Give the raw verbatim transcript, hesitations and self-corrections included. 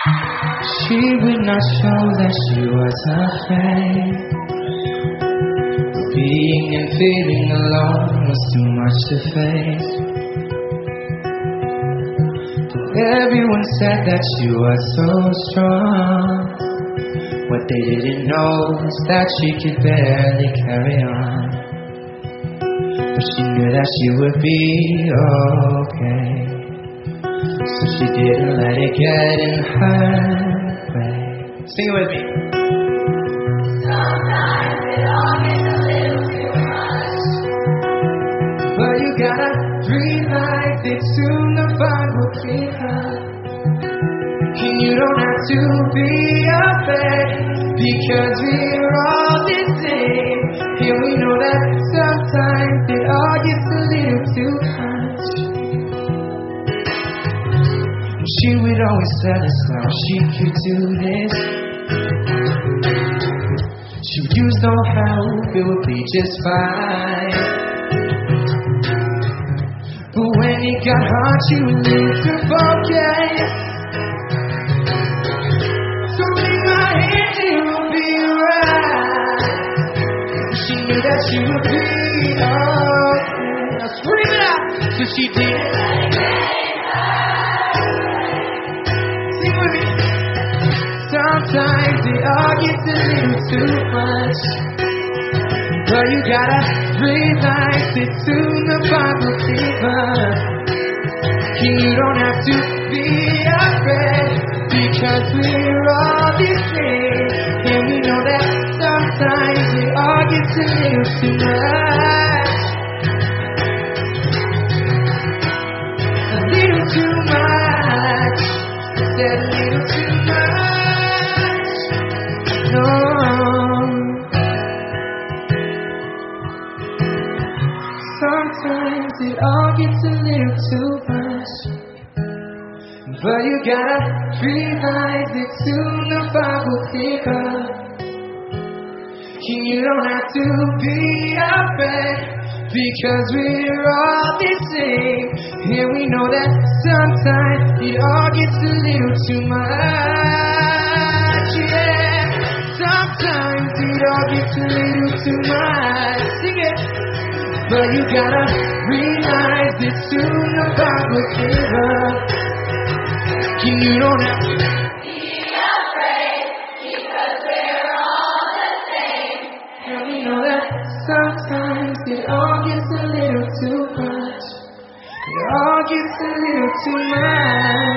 She would not show that she was afraid. Being and feeling alone was too much to face. But everyone said that she was so strong. What they didn't know was that she could barely carry on. But she knew that she would be okay. So she didn't let it get in her way. Sing it with me. Sometimes it all gets a little too much, but you gotta breathe like it soon the fun will keep her. And you don't have to be afraid, because we're all the same. And we know that sometimes it all gets a little too much. She would always tell us how she could do this. She would use no help, it would be just fine. But when it got hard, she would lose her focus. So in my hands, it will be right. She knew that she would be okay. Now scream it out. So she did. Sometimes it all gets a little too much, but you gotta breathe like it soon the Bible keep us. And you don't have to be afraid, because we're all the same. And we know that sometimes it all gets a little too much. A little too much. Said a little too much. No. Sometimes it all gets a little too much, but you gotta realize it soon the fire will pick up. And you don't have to be afraid, because we're all the same. And we know that sometimes it all gets a little too much, yeah. Sometimes it all gets a little too much. Sing it. But you gotta realize that soon the Bible give up. And you don't have to be afraid, because we're all the same. And we know that sometimes it all gets a little too much. It all gets a little too much.